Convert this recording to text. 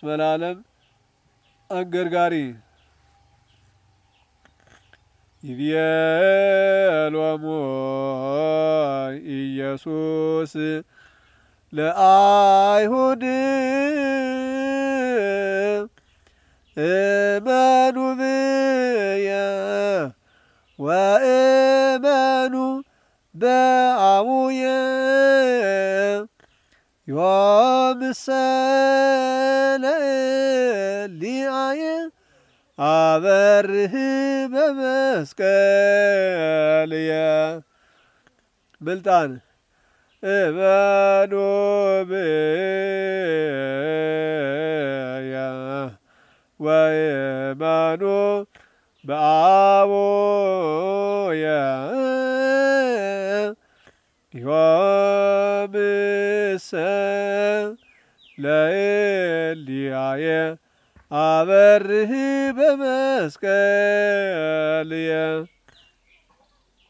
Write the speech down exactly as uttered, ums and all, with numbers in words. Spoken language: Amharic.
እስመ ለዓለም አንገርጋሪ ይቤሎሙ ኢየሱስ ለአይሁድ እመኑ ብየ ወእመኑ በአቡየ ዮምሰ ለእሊአየ አበርህ በመስቀልየ ምልጣን እመኑ ብየ ወእመኑ በአቡየ ዮምሰ ለእሊአየ አበርህ በመስቀልየ